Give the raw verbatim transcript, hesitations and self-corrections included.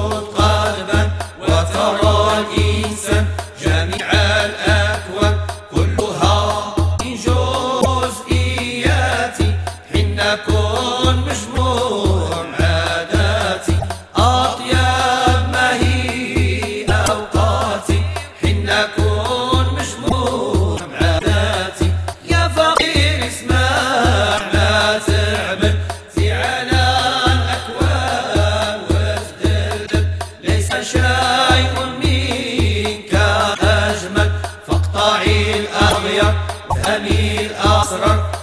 الوجود قلبا وترى الإنسان جميع الأكوان كلها من جزئياتي حين كن مجموع عاداتي أطيب ما هي أوقاتي حين كن مجموع عاداتي يا فقير اسمع لا تعمل في عنا الأكوان وازدلل ليس شيء منك أجمل فاقطعي الأغيار وافهمي الأسرار